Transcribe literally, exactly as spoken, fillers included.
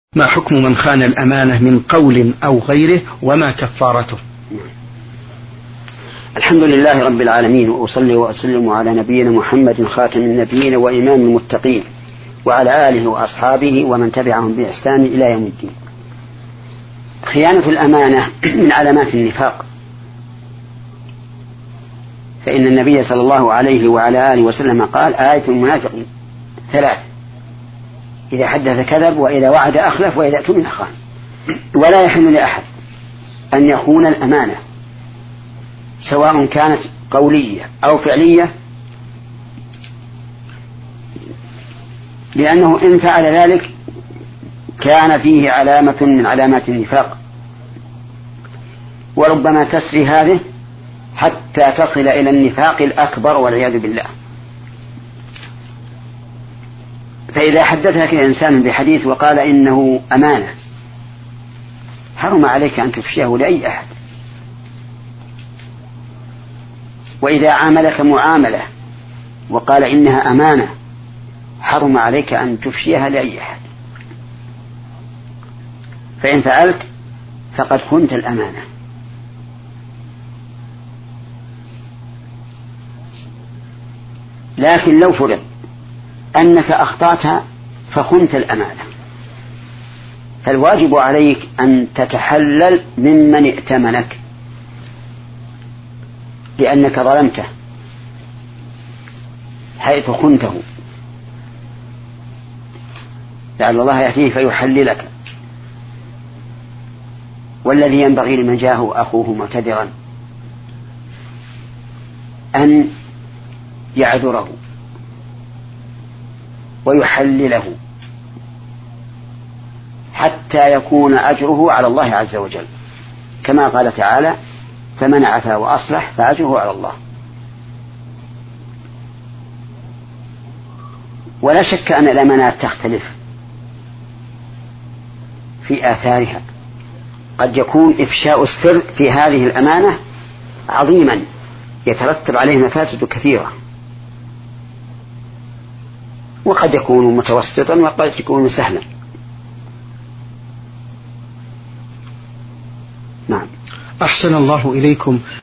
ما حكم من خان الأمانة من قول أو غيره وما كفارته؟ الحمد لله رب العالمين، وأصلي وأسلم على نبينا محمد خاتم النبيين وإمام المتقين وعلى آله وأصحابه ومن تبعهم بإحسان إلى يوم الدين. خيانة الأمانة من علامات النفاق، فإن النبي صلى الله عليه وعلى آله وسلم قال: آية المنافق ثلاث: إذا حدث كذب، وإذا وعد أخلف، وإذا اؤتمن خان. ولا يحل لأحد أن يخون الأمانة سواء كانت قولية أو فعلية، لأنه إن فعل ذلك كان فيه علامة من علامات النفاق، وربما تسري هذه حتى تصل إلى النفاق الأكبر والعياذ بالله. فإذا حدثك إنسان بحديث وقال إنه أمانة، حرم عليك أن تفشيه لأي أحد. وإذا عاملك معاملة وقال إنها أمانة، حرم عليك أن تفشيها لأي أحد، فإن فعلت فقد خنت الأمانة. لكن لو فرض أنك أخطأت فخنت الأمانة، فالواجب عليك أن تتحلل ممن ائتمنك، لأنك ظلمته حيث خنته، لعل الله يهديه فيحللك. والذي ينبغي لمن جاءه أخوه معتذرا أن يعذره ويحلله حتى يكون أجره على الله عز وجل، كما قال تعالى: فمن عفا وأصلح فأجره على الله. ولا شك أن الأمانات تختلف في آثارها، قد يكون إفشاء السر في هذه الأمانة عظيما يترتب عليه مفاسد كثيرة، وقد يكون متوسطا وقد يكون سهلا. نعم. أحسن الله إليكم.